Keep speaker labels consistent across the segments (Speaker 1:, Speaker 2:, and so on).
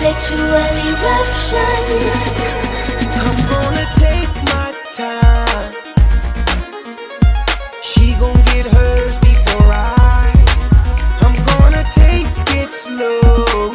Speaker 1: sexual eruption.
Speaker 2: I'm gonna take my time. She gon' get hers before I'm gonna take it slow.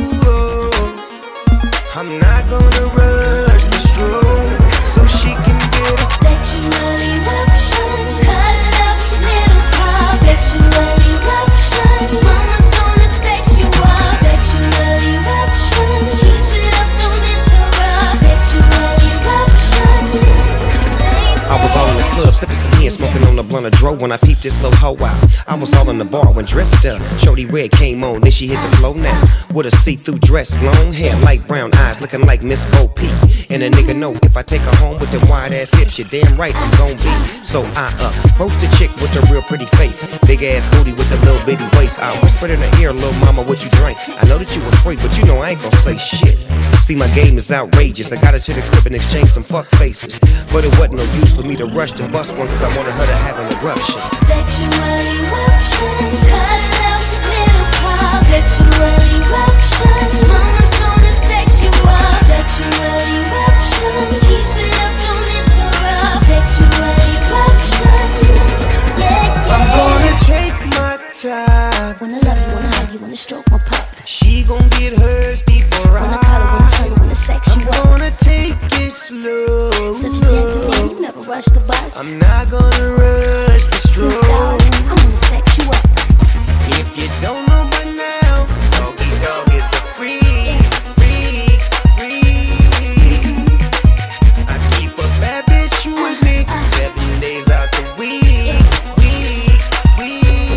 Speaker 2: I'm not gonna rush the stroke, so she can get a
Speaker 1: sexual eruption. Cut it up, little pop. Sexual eruption. Mama's gonna sex you up. Sexual eruption. Keep it up, don't interrupt. Sexual eruption.
Speaker 2: I was all in the club, sipping some hen, smoking on the blunt of dro when I peeped this little hoe out. I was all in the bar when Drifter, Shorty Red came on, then she hit the flow now. With a see-through dress, long hair, light brown eyes, looking like Miss Bo Peep. And a nigga know if I take her home with them wide-ass hips, you're damn right I'm gon' be. So I roast a chick with a real pretty face, big-ass booty with a little bitty waist. I whispered in her ear, little mama, what you drink? I know that you a freak, but you know I ain't gon' say shit. See, my game is outrageous. I got her to the crib and exchanged some fuck faces. But it wasn't no use for me to rush to bust one, cause I wanted her to have an eruption.
Speaker 1: Sexual eruption. Cut it out, little pop. Sexual eruption. Mama's gonna sex you up. Sexual eruption. Keep it up, don't interrupt. Sexual eruption. Yeah.
Speaker 2: I'm gonna take my time.
Speaker 1: Wanna love you, wanna hug you, wanna stroke my pup.
Speaker 2: She gon' get hers before
Speaker 1: Wanna cuddle, wanna tell wanna sex you up.
Speaker 2: I'm gonna take it slow.
Speaker 1: Such a gentleman, you never rush the bus.
Speaker 2: I'm not gonna rush the
Speaker 1: Snoop
Speaker 2: stroke.
Speaker 1: Dogg, I'm gonna sex you up.
Speaker 2: If you don't know by now, Doggy Dog is the freak, freak, freak. I keep a bad bitch with me 7 days out the week, week.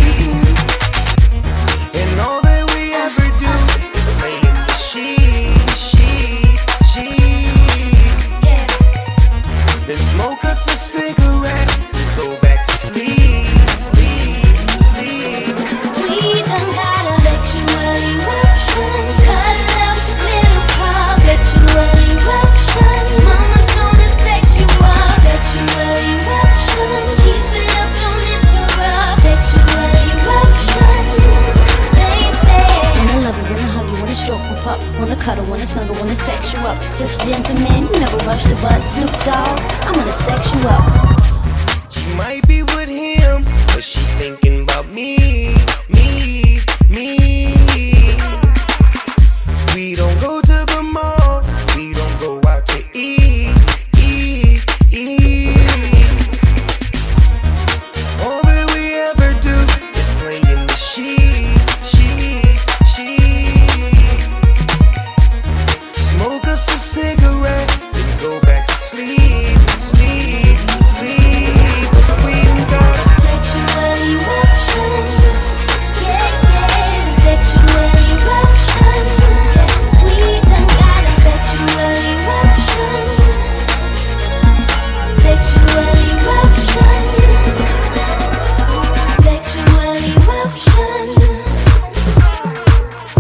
Speaker 2: And all that we ever do is lay in the sheet. Then smoke us a cigarette, go back to sleep.
Speaker 1: We done got a sexual eruption. Cut it out, little pop. Sexual eruption. Mama's gonna sex you up. Sexual eruption. Keep it up, don't interrupt. Sexual eruption. Baby. Wanna love you, wanna hug you, wanna stroke my pup. Wanna cuddle, wanna snuggle, wanna sex you up. Such a gentleman, you never rush the bus. Snoop Dogg, I'm gonna sex you up.
Speaker 2: She might be with him, but she's thinking about me.